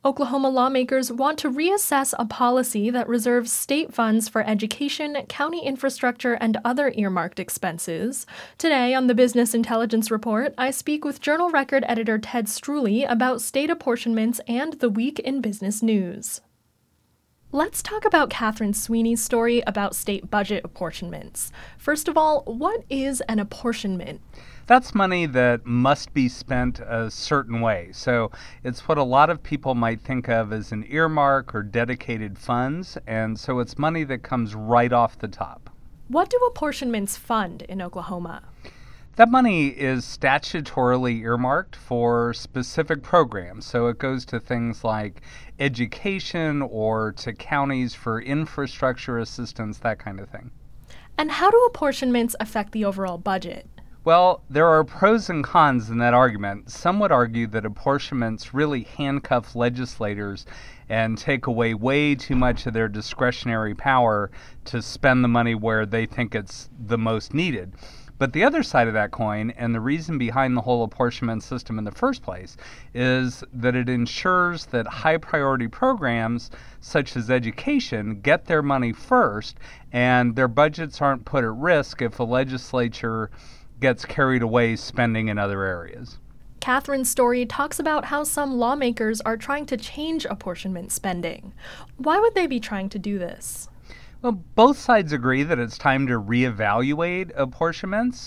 Oklahoma lawmakers want to reassess a policy that reserves state funds for education, county infrastructure, and other earmarked expenses. Today on the Business Intelligence Report, I speak with Journal Record editor Ted Struley about state apportionments and the week in business news. Let's talk about Catherine Sweeney's story about state budget apportionments. First of all, what is an apportionment? That's money that must be spent a certain way. So it's what a lot of people might think of as an earmark or dedicated funds, and so it's money that comes right off the top. What do apportionments fund in Oklahoma? That money is statutorily earmarked for specific programs. So it goes to things like education or to counties for infrastructure assistance, that kind of thing. And how do apportionments affect the overall budget? Well, there are pros and cons in that argument. Some would argue that apportionments really handcuff legislators and take away way too much of their discretionary power to spend the money where they think it's the most needed. But the other side of that coin, and the reason behind the whole apportionment system in the first place, is that it ensures that high priority programs such as education get their money first, and their budgets aren't put at risk if a legislature gets carried away spending in other areas. Catherine's story talks about how some lawmakers are trying to change apportionment spending. Why would they be trying to do this? Well, both sides agree that it's time to reevaluate apportionments.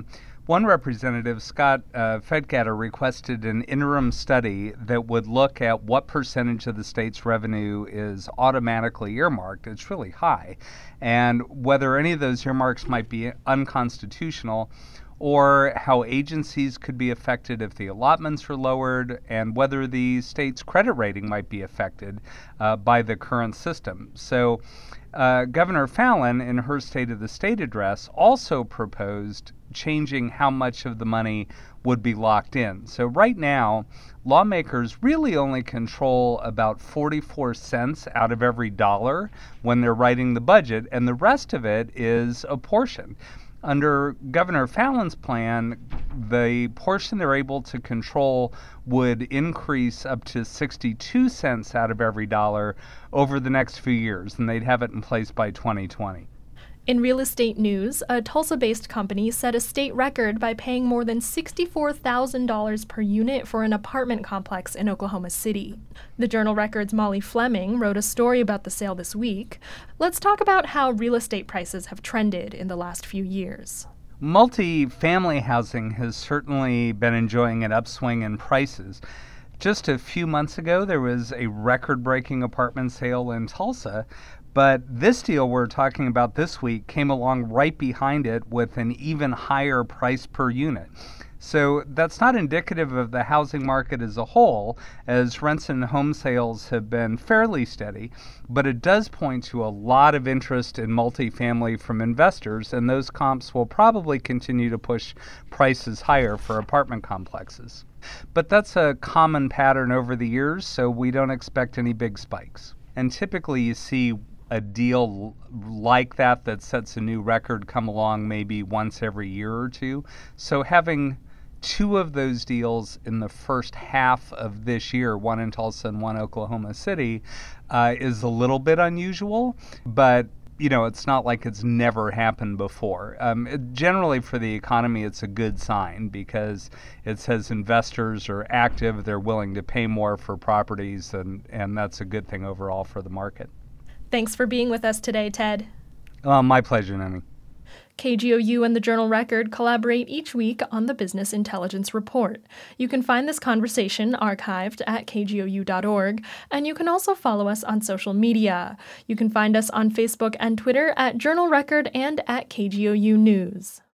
One representative, Scott Fedgatter, requested an interim study that would look at what percentage of the state's revenue is automatically earmarked. It's really high. And whether any of those earmarks might be unconstitutional, or how agencies could be affected if the allotments are lowered, and whether the state's credit rating might be affected by the current system. So Governor Fallin, in her State of the State address, also proposed changing how much of the money would be locked in. So right now, lawmakers really only control about 44 cents out of every dollar when they're writing the budget, and the rest of it is apportioned. Under Governor Fallin's plan, the portion they're able to control would increase up to 62 cents out of every dollar over the next few years, and they'd have it in place by 2020. In real estate news, a Tulsa-based company set a state record by paying more than $64,000 per unit for an apartment complex in Oklahoma City. The Journal Record's Molly Fleming wrote a story about the sale this week. Let's talk about how real estate prices have trended in the last few years. Multi-family housing has certainly been enjoying an upswing in prices. Just a few months ago, there was a record-breaking apartment sale in Tulsa, but this deal we're talking about this week came along right behind it with an even higher price per unit. So that's not indicative of the housing market as a whole, as rents and home sales have been fairly steady, but it does point to a lot of interest in multifamily from investors, and those comps will probably continue to push prices higher for apartment complexes. But that's a common pattern over the years, so we don't expect any big spikes. And typically you see a deal like that sets a new record come along maybe once every year or two. So having two of those deals in the first half of this year, one in Tulsa and one Oklahoma City, is a little bit unusual, but it's not like it's never happened before. Generally for the economy, it's a good sign because it says investors are active, they're willing to pay more for properties, and that's a good thing overall for the market. Thanks for being with us today, Ted. My pleasure, Nemi. KGOU and the Journal Record collaborate each week on the Business Intelligence Report. You can find this conversation archived at kgou.org, and you can also follow us on social media. You can find us on Facebook and Twitter at Journal Record and at KGOU News.